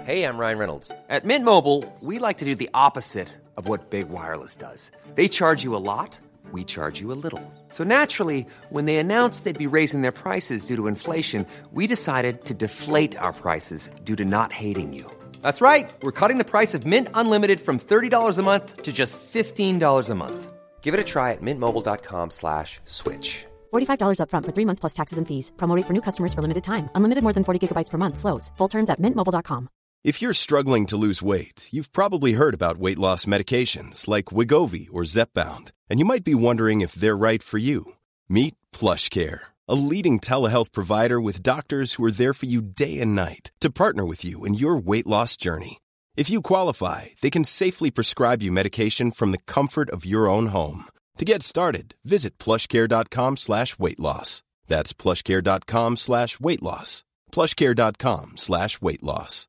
Hey, I'm Ryan Reynolds. At Mint Mobile, we like to do the opposite of what Big Wireless does. They charge you a lot, we charge you a little. So naturally, when they announced they'd be raising their prices due to inflation, we decided to deflate our prices due to not hating you. That's right. We're cutting the price of Mint Unlimited from $30 a month to just $15 a month. Give it a try at mintmobile.com/switch. $45 up front for 3 months plus taxes and fees. Promo rate for new customers for limited time. Unlimited more than 40 gigabytes per month. Slows full terms at mintmobile.com. If you're struggling to lose weight, you've probably heard about weight loss medications like Wegovy or Zepbound, and you might be wondering if they're right for you. Meet PlushCare, a leading telehealth provider with doctors who are there for you day and night to partner with you in your weight loss journey. If you qualify, they can safely prescribe you medication from the comfort of your own home. To get started, visit plushcare.com/weight-loss. That's plushcare.com/weight-loss. plushcare.com/weight-loss.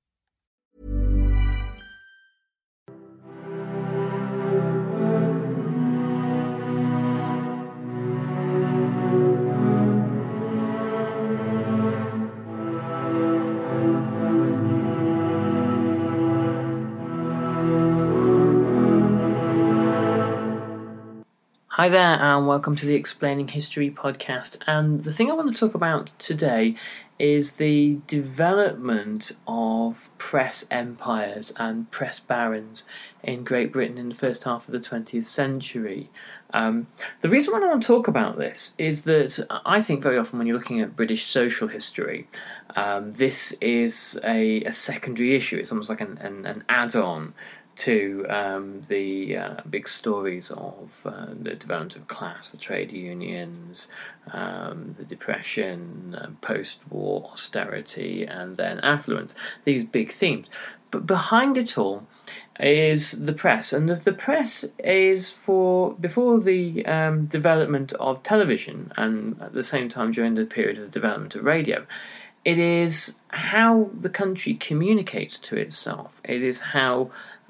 Hi there and welcome to the Explaining History podcast, and the thing I want to talk about today is the development of press empires and press barons in Great Britain in the first half of the 20th century. The reason why I want to talk about this is that I think very often when you're looking at British social history, this is a secondary issue. It's almost like an add-on to the big stories of the development of class, the trade unions, the Depression, post-war austerity, and then affluence, these big themes. But behind it all is the press, and the press is before the development of television, and at the same time during the period of the development of radio. It is how the country communicates to itself. It is how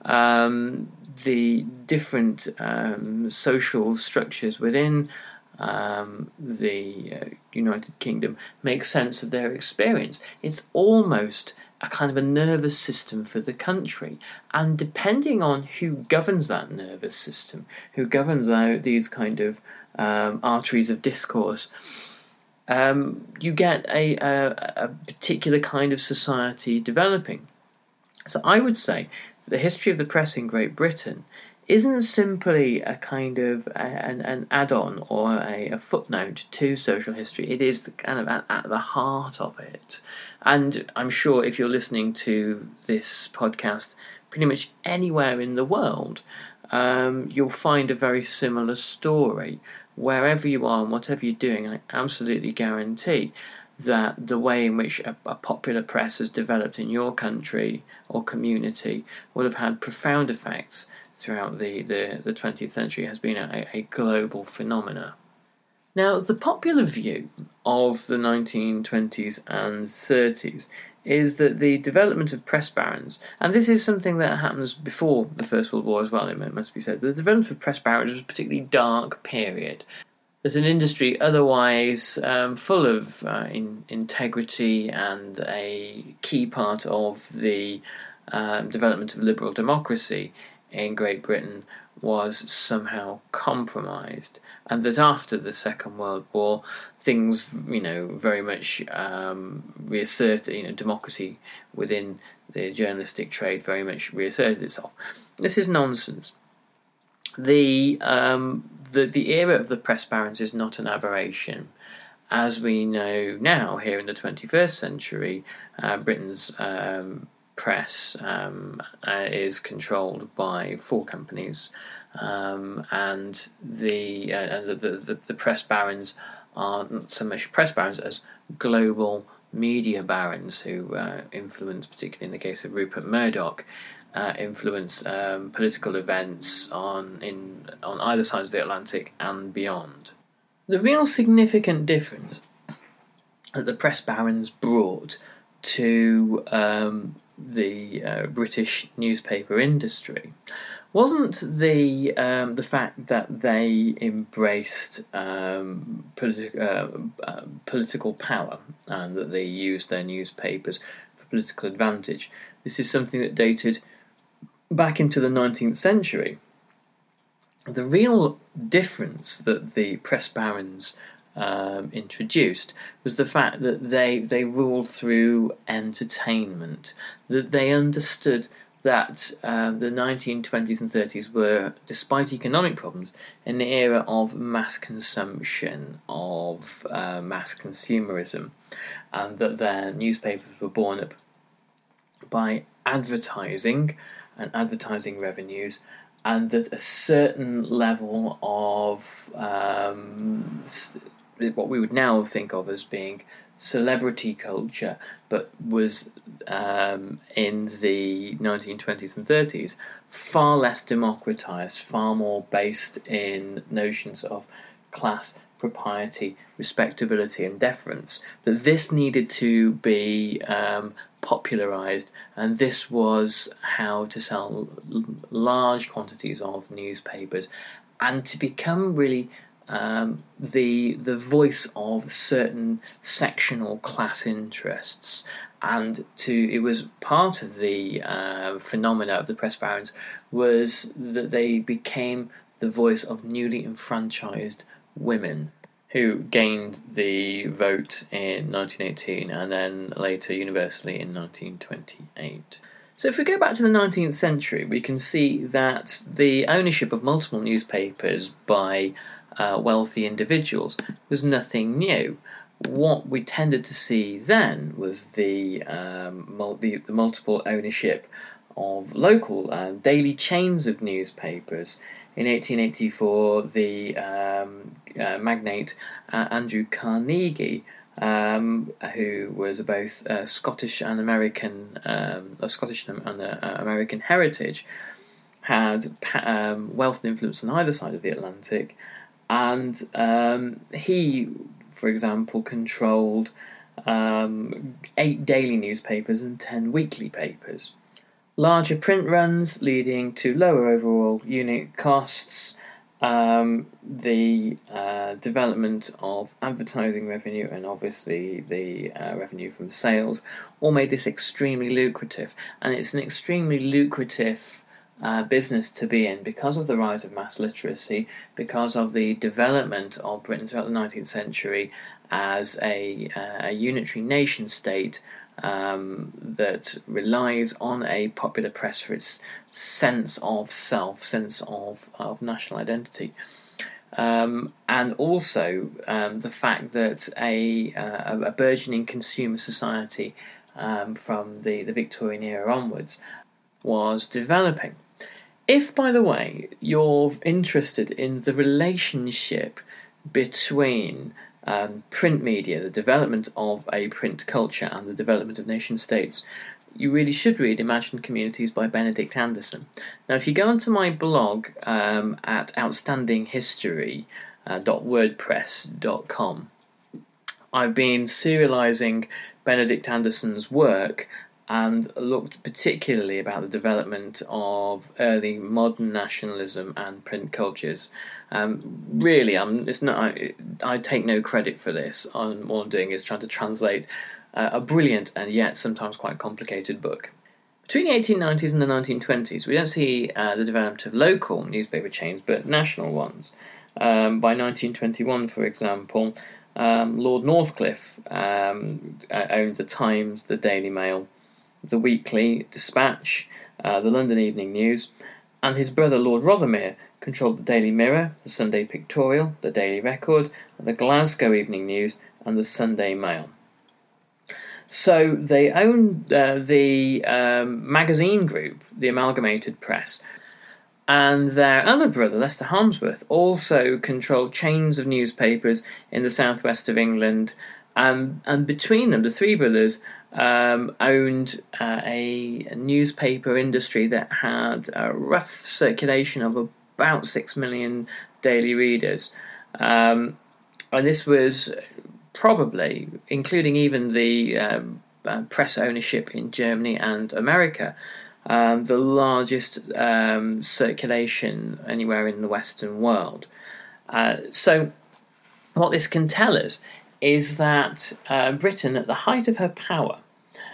the different social structures within the United Kingdom make sense of their experience. It's almost a kind of a nervous system for the country, and depending on who governs that nervous system, who governs out these kind of arteries of discourse, you get a particular kind of society developing. So I would say the history of the press in Great Britain isn't simply a kind of an add-on or a footnote to social history. It is kind of at the heart of it. And I'm sure if you're listening to this podcast pretty much anywhere in the world, you'll find a very similar story. Wherever you are and whatever you're doing, I absolutely guarantee that the way in which a popular press has developed in your country or community would have had profound effects throughout the 20th century, has been a global phenomena. Now, the popular view of the 1920s and 30s is that the development of press barons, and this is something that happens before the First World War as well, it must be said, but the development of press barons was a particularly dark period. There's an industry otherwise full of integrity and a key part of the development of liberal democracy in Great Britain was somehow compromised, and that after the Second World War, things, very much reasserted. Democracy within the journalistic trade very much reasserted itself. This is nonsense. The era of the press barons is not an aberration. As we know now, here in the 21st century, Britain's press is controlled by 4 companies, and the press barons are not so much press barons as global media barons who influence, particularly in the case of Rupert Murdoch, influence political events on either side of the Atlantic and beyond. The real significant difference that the press barons brought to the British newspaper industry wasn't the fact that they embraced political power and that they used their newspapers for political advantage. this is something that dated back into the 19th century. The real difference that the press barons introduced was the fact that they ruled through entertainment, that they understood that the 1920s and 30s were, despite economic problems, an era of mass consumption, of mass consumerism, and that their newspapers were borne up by advertising and advertising revenues, and that a certain level of what we would now think of as being celebrity culture, but was in the 1920s and 30s far less democratized, far more based in notions of class, propriety, respectability and deference, that this needed to be popularized, and this was how to sell large quantities of newspapers and to become really the voice of certain sectional class interests. And it was part of the phenomena of the press barons was that they became the voice of newly enfranchised women who gained the vote in 1918 and then later universally in 1928. So if we go back to the 19th century, we can see that the ownership of multiple newspapers by wealthy individuals was nothing new. What we tended to see then was the multiple ownership of local daily chains of newspapers. In 1884, the magnate Andrew Carnegie, who was both Scottish and American, Scottish and American heritage, had wealth and influence on either side of the Atlantic, and he, for example, controlled 8 daily newspapers and 10 weekly papers. Larger print runs leading to lower overall unit costs, the development of advertising revenue and obviously the revenue from sales all made this extremely lucrative. And it's an extremely lucrative business to be in because of the rise of mass literacy, because of the development of Britain throughout the 19th century as a unitary nation state that relies on a popular press for its sense of self, sense of national identity, and also the fact that a burgeoning consumer society from the Victorian era onwards was developing. If, by the way, you're interested in the relationship between print media, the development of a print culture and the development of nation states, you really should read Imagined Communities by Benedict Anderson. Now, if you go onto my blog at outstandinghistory.wordpress.com, I've been serialising Benedict Anderson's work and looked particularly about the development of early modern nationalism and print cultures. Really, I take no credit for this. All I'm doing is trying to translate a brilliant and yet sometimes quite complicated book. Between the 1890s and the 1920s, we don't see the development of local newspaper chains, but national ones. By 1921, for example, Lord Northcliffe owned the Times, the Daily Mail, the Weekly Dispatch, the London Evening News, and his brother Lord Rothermere controlled the Daily Mirror, the Sunday Pictorial, the Daily Record, the Glasgow Evening News, and the Sunday Mail. So they owned the magazine group, the Amalgamated Press, and their other brother, Lester Harmsworth, also controlled chains of newspapers in the southwest of England, and between them, the three brothers owned a newspaper industry that had a rough circulation of about 6 million daily readers. And this was probably, including even the press ownership in Germany and America, the largest circulation anywhere in the Western world. So what this can tell us is that Britain, at the height of her power,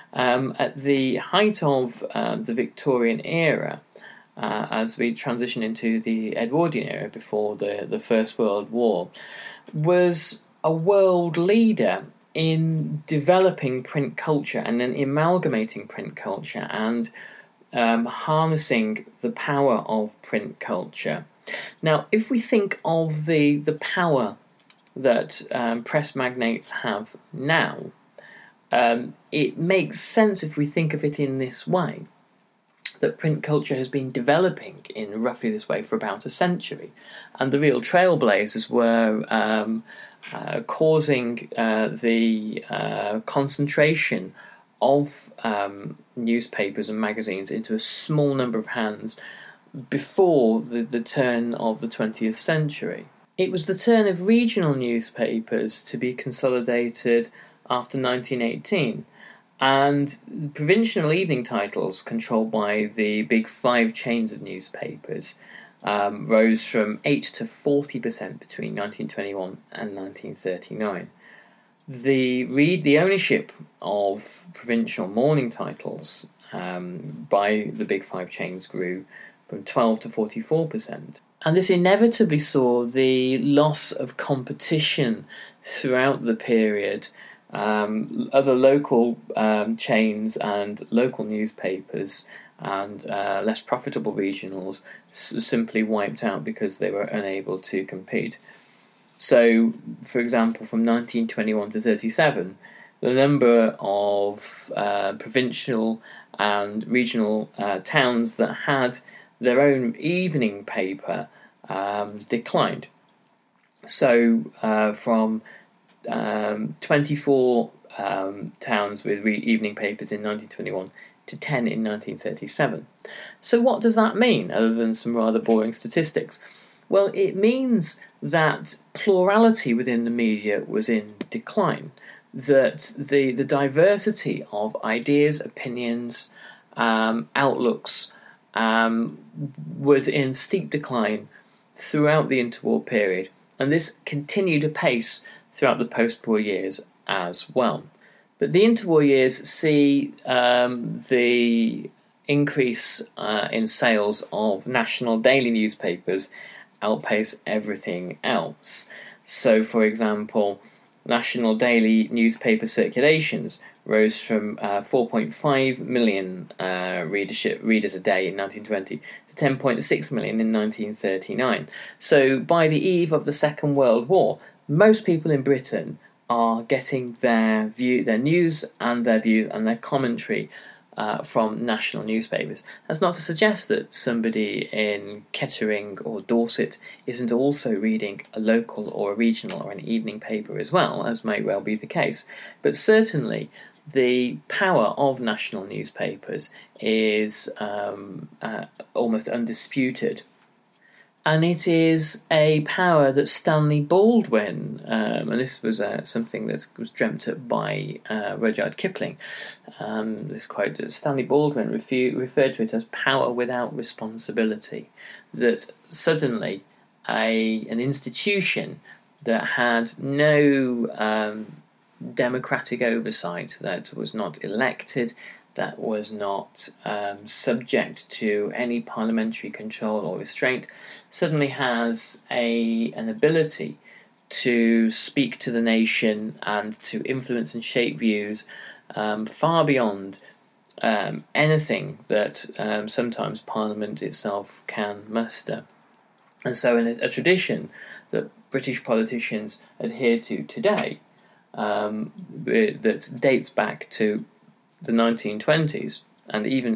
At the height of the Victorian era, as we transition into the Edwardian era before the First World War, was a world leader in developing print culture and then amalgamating print culture and harnessing the power of print culture. Now, if we think of the power that press magnates have now, it makes sense if we think of it in this way, that print culture has been developing in roughly this way for about a century, and the real trailblazers were causing the concentration of newspapers and magazines into a small number of hands before the turn of the 20th century. It was the turn of regional newspapers to be consolidated after 1918, and the provincial evening titles controlled by the big 5 chains of newspapers rose from 8 to 40% between 1921 and 1939. The ownership of provincial morning titles by the big 5 chains grew from 12 to 44%. And this inevitably saw the loss of competition throughout the period. Other local chains and local newspapers and less profitable regionals simply wiped out because they were unable to compete. So, for example, from 1921 to 37, the number of provincial and regional towns that had their own evening paper declined. So, from 24 towns with evening papers in 1921 to 10 in 1937. So what does that mean, other than some rather boring statistics? Well, it means that plurality within the media was in decline, that the diversity of ideas, opinions, outlooks was in steep decline throughout the interwar period, and this continued apace throughout the post-war years as well. But the interwar years see the increase in sales of national daily newspapers outpace everything else. So, for example, national daily newspaper circulations rose from 4.5 million readers a day in 1920 to 10.6 million in 1939. So, by the eve of the Second World War, most people in Britain are getting their news and their views and their commentary from national newspapers. That's not to suggest that somebody in Kettering or Dorset isn't also reading a local or a regional or an evening paper as well, as may well be the case. But certainly the power of national newspapers is almost undisputed. And it is a power that Stanley Baldwin, and this was something that was dreamt up by Rudyard Kipling, this quote, Stanley Baldwin referred to it as power without responsibility, that suddenly an institution that had no democratic oversight, that was not elected, that was not subject to any parliamentary control or restraint, suddenly has an ability to speak to the nation and to influence and shape views far beyond anything that sometimes Parliament itself can muster. And so in a tradition that British politicians adhere to today, that dates back to the 1920s and even...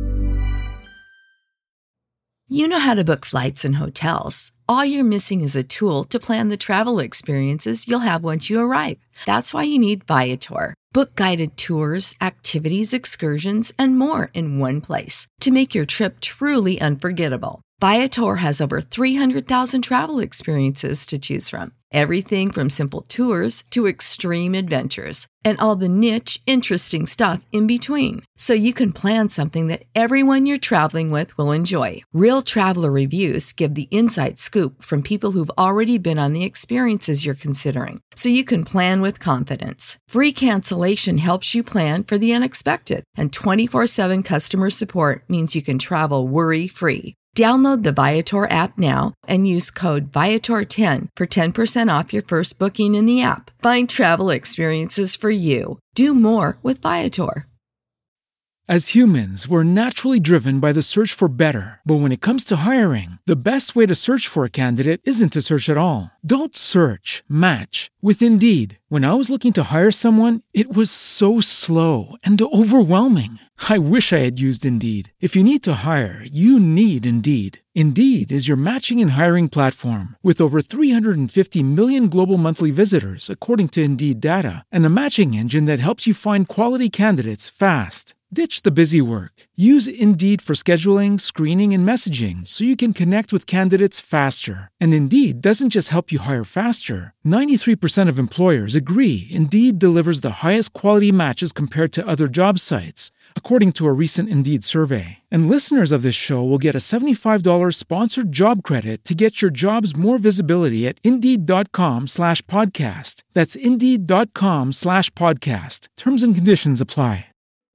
You know how to book flights and hotels. All you're missing is a tool to plan the travel experiences you'll have once you arrive. That's why you need Viator. Book guided tours, activities, excursions, and more in one place to make your trip truly unforgettable. Viator has over 300,000 travel experiences to choose from. Everything from simple tours to extreme adventures and all the niche, interesting stuff in between. So you can plan something that everyone you're traveling with will enjoy. Real traveler reviews give the inside scoop from people who've already been on the experiences you're considering. So you can plan with confidence. Free cancellation helps you plan for the unexpected. And 24/7 customer support means you can travel worry-free. Download the Viator app now and use code Viator10 for 10% off your first booking in the app. Find travel experiences for you. Do more with Viator. As humans, we're naturally driven by the search for better. But when it comes to hiring, the best way to search for a candidate isn't to search at all. Don't search, match with Indeed. When I was looking to hire someone, it was so slow and overwhelming. I wish I had used Indeed. If you need to hire, you need Indeed. Indeed is your matching and hiring platform with over 350 million global monthly visitors, according to Indeed data, and a matching engine that helps you find quality candidates fast. Ditch the busy work. Use Indeed for scheduling, screening, and messaging so you can connect with candidates faster. And Indeed doesn't just help you hire faster. 93% of employers agree Indeed delivers the highest quality matches compared to other job sites, according to a recent Indeed survey. And listeners of this show will get a $75 sponsored job credit to get your jobs more visibility at Indeed.com/podcast. That's Indeed.com/podcast. Terms and conditions apply.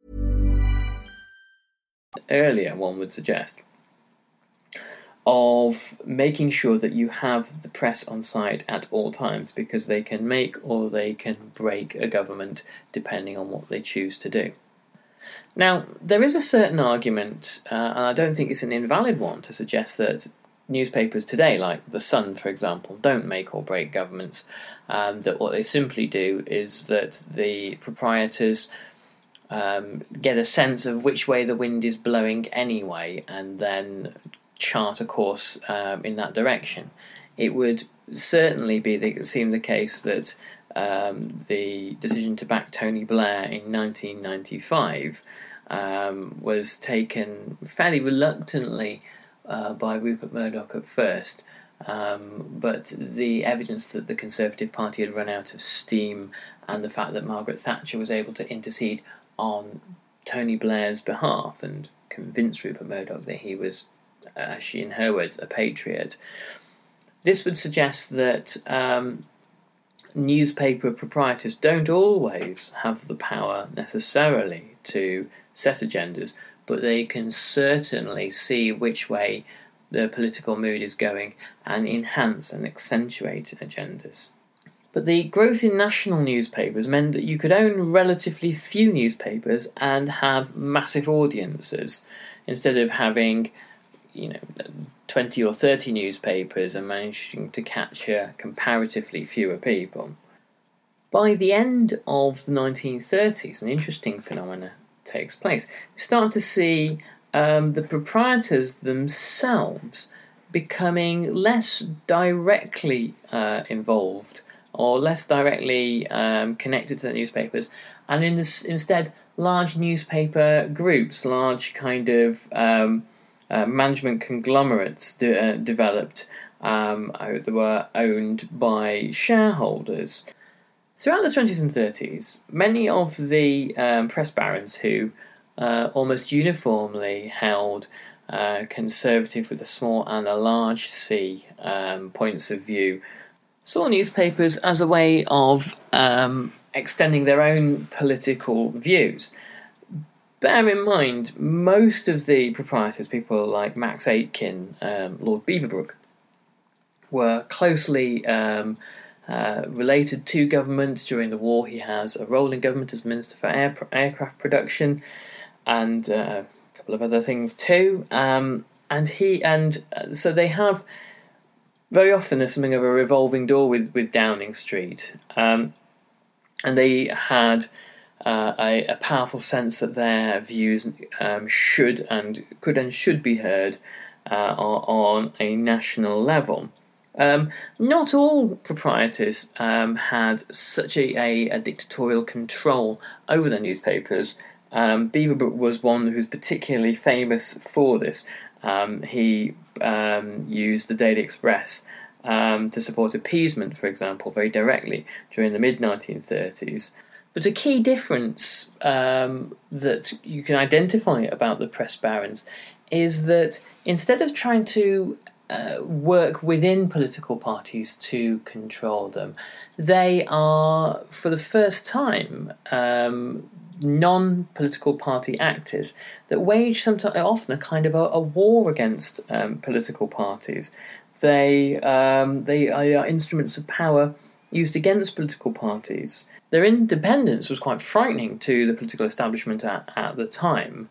Earlier, one would suggest, of making sure that you have the press on side at all times, because they can make or they can break a government depending on what they choose to do. Now, there is a certain argument, and I don't think it's an invalid one, to suggest that newspapers today, like The Sun, for example, don't make or break governments, that what they simply do is that the proprietors get a sense of which way the wind is blowing anyway, and then chart a course in that direction. It would certainly seem the case that the decision to back Tony Blair in 1995 was taken fairly reluctantly by Rupert Murdoch at first, but the evidence that the Conservative Party had run out of steam, and the fact that Margaret Thatcher was able to intercede on Tony Blair's behalf and convince Rupert Murdoch that he was, as she in her words, a patriot. This would suggest that newspaper proprietors don't always have the power necessarily to set agendas, but they can certainly see which way the political mood is going and enhance and accentuate agendas. But the growth in national newspapers meant that you could own relatively few newspapers and have massive audiences, instead of having 20 or 30 newspapers and managing to capture comparatively fewer people. By the end of the 1930s, an interesting phenomenon takes place. We start to see the proprietors themselves becoming less directly involved or less directly connected to the newspapers, and instead large newspaper groups, large kind of management conglomerates developed that were owned by shareholders. Throughout the 20s and 30s, many of the press barons who almost uniformly held conservative with a small and a large C points of view saw newspapers as a way of extending their own political views. Bear in mind, most of the proprietors, people like Max Aitken, Lord Beaverbrook, were closely related to government. During the war, he has a role in government as the Minister for Aircraft Production and a couple of other things too. So they have very often something of a revolving door with Downing Street, and they had a powerful sense that their views should be heard on a national level. Not all proprietors had such a dictatorial control over their newspapers. Beaverbrook was one who's particularly famous for this, He used the Daily Express to support appeasement, for example, very directly during the mid-1930s. But a key difference that you can identify about the press barons is that instead of trying to work within political parties to control them, they are, for the first time, non-political party actors that wage often a kind of a war against political parties. They are instruments of power used against political parties. Their independence was quite frightening to the political establishment at the time.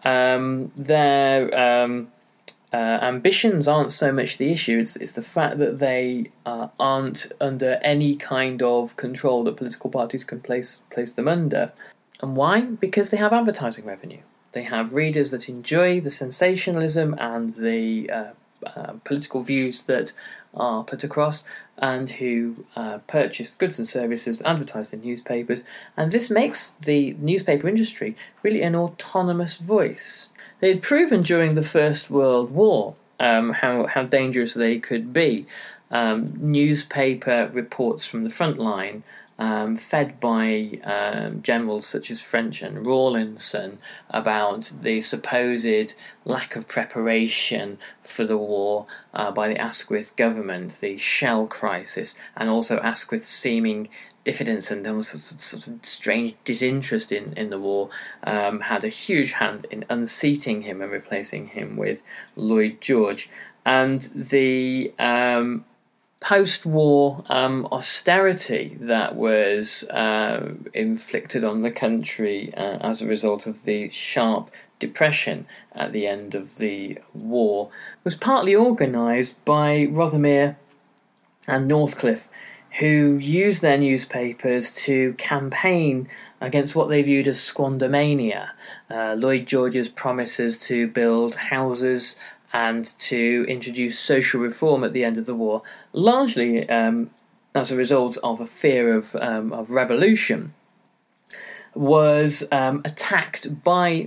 Their ambitions aren't so much the issue, it's the fact that they aren't under any kind of control that political parties can place them under. And why? Because they have advertising revenue. They have readers that enjoy the sensationalism and the political views that are put across, and who purchase goods and services advertised in newspapers, and this makes the newspaper industry really an autonomous voice. They had proven during the First World War how dangerous they could be. Newspaper reports from the front line, fed by generals such as French and Rawlinson, about the supposed lack of preparation for the war by the Asquith government, the Shell crisis, and also Asquith's seeming diffidence and sort of strange disinterest in the war had a huge hand in unseating him and replacing him with Lloyd George. And the post-war austerity that was inflicted on the country as a result of the sharp depression at the end of the war was partly organised by Rothermere and Northcliffe, who used their newspapers to campaign against what they viewed as squandermania. Lloyd George's promises to build houses and to introduce social reform at the end of the war, largely as a result of a fear of revolution, was attacked by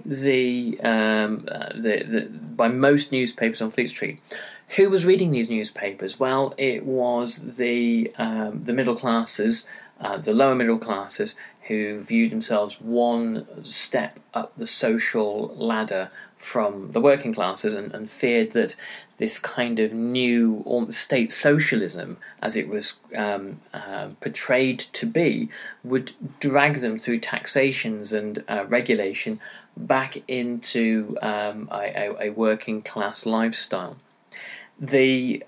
by most newspapers on Fleet Street. Who was reading these newspapers? Well, it was the middle classes, the lower middle classes, who viewed themselves one step up the social ladder from the working classes, and feared that this kind of new state socialism, as it was portrayed to be, would drag them through taxations and regulation back into a working class lifestyle. The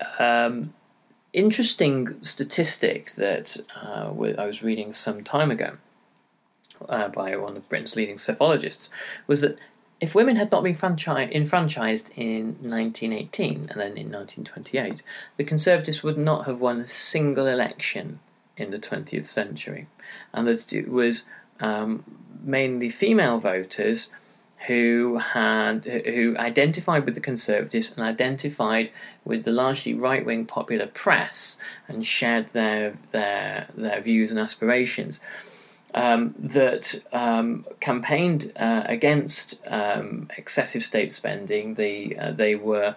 interesting statistic that I was reading some time ago by one of Britain's leading psephologists was that if women had not been enfranchised in 1918 and then in 1928, the Conservatives would not have won a single election in the 20th century, and that it was mainly female voters who identified with the Conservatives and identified with the largely right-wing popular press and shared their views and aspirations, that campaigned against excessive state spending. They were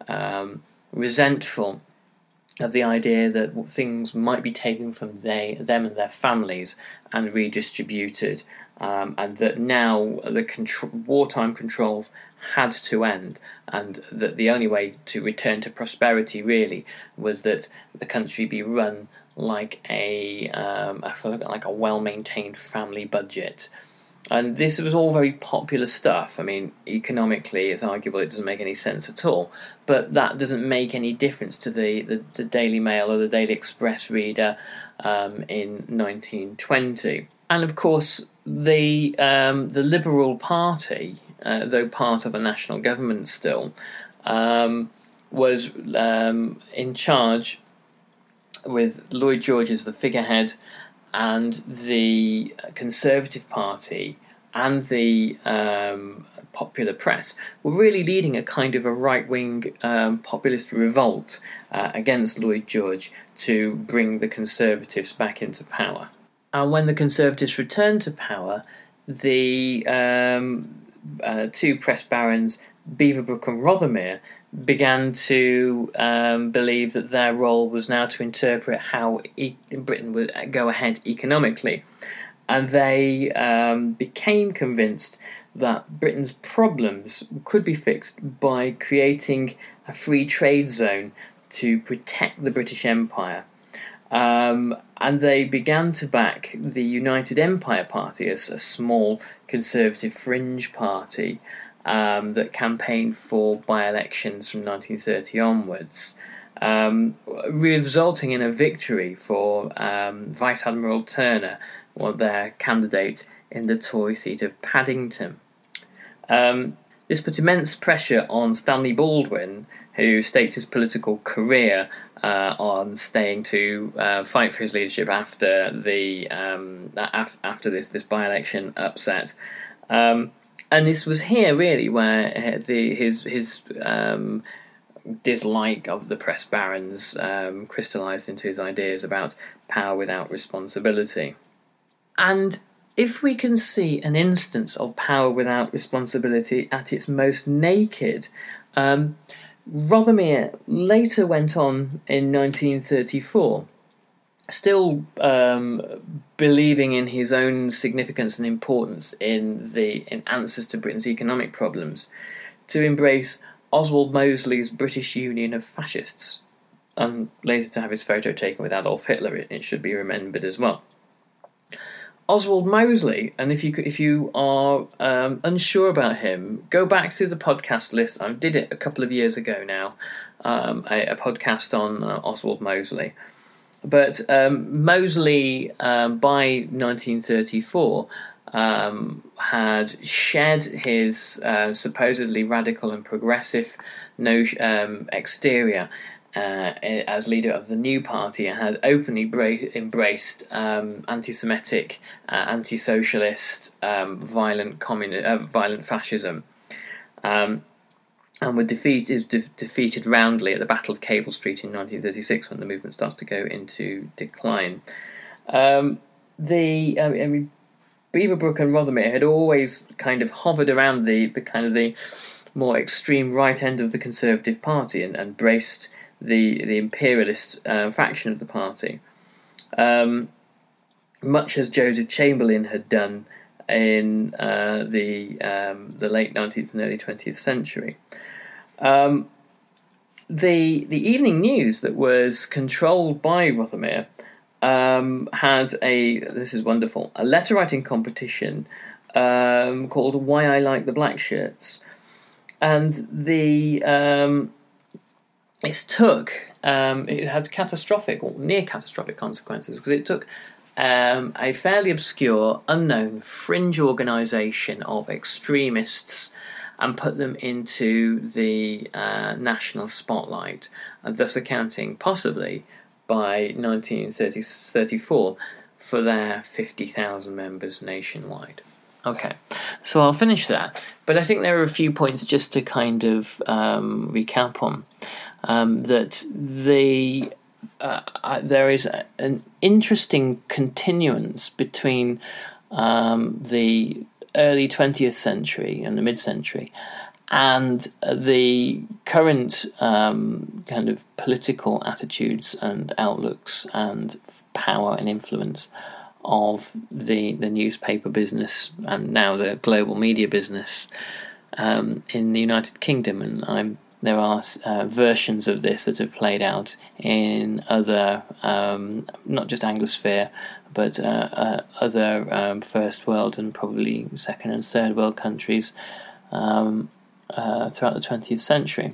resentful of the idea that things might be taken from them and their families and redistributed, and that now the wartime controls had to end, and that the only way to return to prosperity really was that the country be run like a well-maintained family budget. And this was all very popular stuff. I mean, economically, it's arguable it doesn't make any sense at all, but that doesn't make any difference to the Daily Mail or the Daily Express reader in 1920. And of course, the Liberal Party, though part of a national government still, was in charge with Lloyd George as the figurehead, and the Conservative Party and the popular press were really leading a kind of a right-wing populist revolt against Lloyd George to bring the Conservatives back into power. And when the Conservatives returned to power, the two press barons Beaverbrook and Rothermere began to believe that their role was now to interpret how Britain would go ahead economically. And they became convinced that Britain's problems could be fixed by creating a free trade zone to protect the British Empire. And they began to back the United Empire Party as a small conservative fringe party that campaigned for by-elections from 1930 onwards, resulting in a victory for Vice Admiral Turner, their candidate in the Tory seat of Paddington. This put immense pressure on Stanley Baldwin, who staked his political career on staying to fight for his leadership after this by-election upset. And this was here really where his dislike of the press barons crystallised into his ideas about power without responsibility. And if we can see an instance of power without responsibility at its most naked, Rothermere later went on in 1934, still believing in his own significance and importance in answers to Britain's economic problems, to embrace Oswald Mosley's British Union of Fascists, and later to have his photo taken with Adolf Hitler, it should be remembered as well. Oswald Mosley, and if you are unsure about him, go back through the podcast list. I did it a couple of years ago now, a podcast on Oswald Mosley. But Mosley, by 1934, had shed his supposedly radical and progressive exterior as leader of the new party, and had openly embraced anti-Semitic, anti-socialist, violent fascism, and were defeated roundly at the Battle of Cable Street in 1936 when the movement started to go into decline. Beaverbrook and Rothermere had always kind of hovered around the more extreme right end of the Conservative Party and braced the imperialist faction of the party, much as Joseph Chamberlain had done in the late 19th and early 20th century. The Evening News, that was controlled by Rothermere, had this is wonderful, a letter writing competition called Why I Like the Black Shirts, and it had catastrophic or near catastrophic consequences, because it took a fairly obscure, unknown fringe organisation of extremists and put them into the national spotlight, and thus accounting possibly by 1934 for their 50,000 members nationwide. Okay, so I'll finish that, but I think there are a few points just to kind of recap on. That there is an interesting continuance between the early 20th century and the mid-century and the current kind of political attitudes and outlooks and power and influence of the newspaper business and now the global media business in the United Kingdom. And there are versions of this that have played out in other, not just Anglosphere, but other first world and probably second and third world countries throughout the 20th century.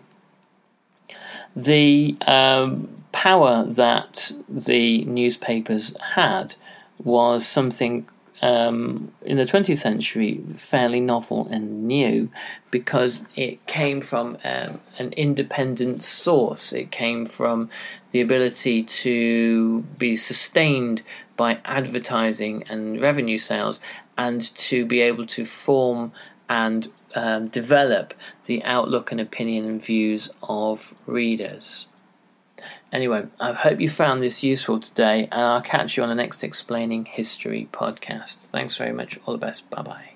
The power that the newspapers had was something in the 20th century fairly novel and new, because it came from an independent source. It came from the ability to be sustained by advertising and revenue sales, and to be able to form and develop the outlook and opinion and views of readers. Anyway, I hope you found this useful today, and I'll catch you on the next Explaining History podcast. Thanks very much. All the best. Bye-bye.